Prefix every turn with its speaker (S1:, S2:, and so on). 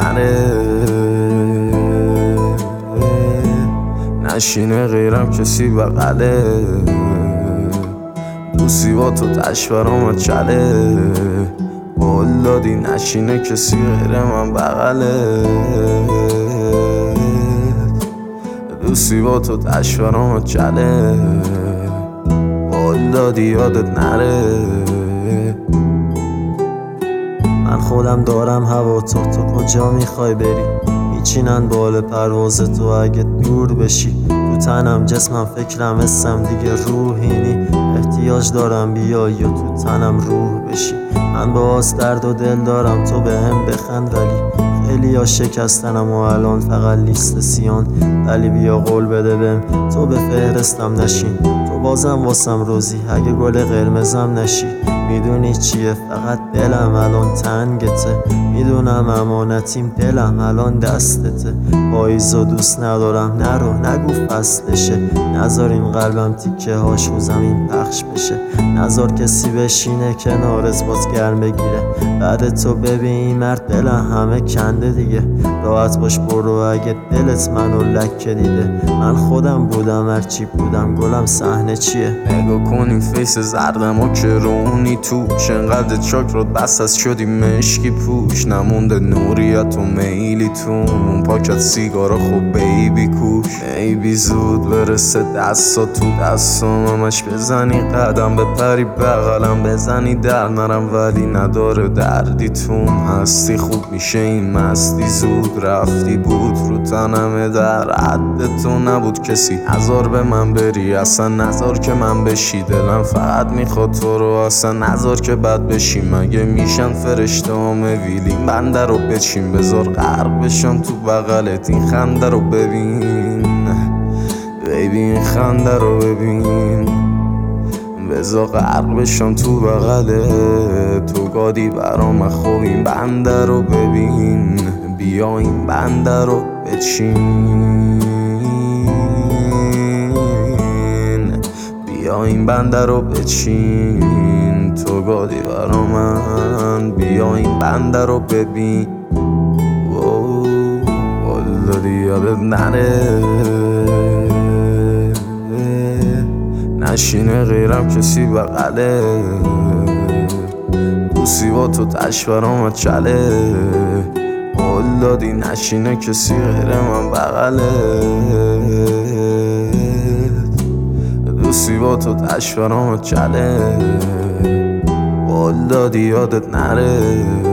S1: نره، نشینه غیرم کسی بغله، دوستی با تو تش برام چله، قول دادی نشینه کسی غیر من بغله، دوستی با تو تش برام چله، قول دادی یادت نره.
S2: من خودم دارم هوا تو کجا میخوای بری؟ میچینن بال پرواز تو اگه دور بشی، تو تنم جسمم فکرم اسم دیگه روحینی، احتیاج دارم بیایی و تو تنم روح بشی. من باز درد و دل دارم تو بهم بخند، ولی خیلی ها شکستنم و الان فقط لیست سیان، ولی بیا قول بده بهم تو به فهرستم نشین، تو بازم واسم روزی اگه گل قرمزم نشی. میدونی چیه فقط دلم الان تنگته، میدونم امانتیم دلم الان دستته، پاییزو دوست ندارم نرو نگو فصلشه، نذار این قلبم تیکه هاش رو زمین پخش بشه، نذار کسی بشینه کنارت باز گرم بگیره، بعد تو ببین مرد دلم همه کنده دیگه، راحت باش برو اگه دلت منو لکه دیده، من خودم بودم هرچی بودم گلم صحنه چیه؟
S1: نگاه کنیم فیس زردم و کرونی توش، انقدر چاک رو بس از شدی مشکی پوش، نمونده نوریت و میلی تو اون پاکت سیگارا خوب بیبی کوش، بیبی زود برسه دستا تو دستام، همش بزنی قدم بپری بغلم بزنی در نرم، ولی نداره دردی توم، هستی خوب میشه این مستی، زود رفتی بود رو تنمه در حد تو نبود کسی، نذار به من بری اصلا نذار که من بشی، دلم فقط میخواد تو رو اصلا نذار که بد بشی، مگه میشن فرشته ها ویلین بنده رو بچین، بذار غرق بشم تو بغلت این خنده رو ببین، بیبی این خنده رو ببین، بذار غرق بشم تو بغلت، تو گادی برام خوب این بنده رو ببین، بیا این بنده رو بچین، بیا این بنده رو بچین، تو گادی برا من، بیا این بنده رو ببین، والله یادت نره، نشینه غیرم کسی بغله، دوستی با تو تش برام چله، قول دادی نشینه کسی غیر من بغله، دوستی با تو تش برام چله، قول دادی یادت نره.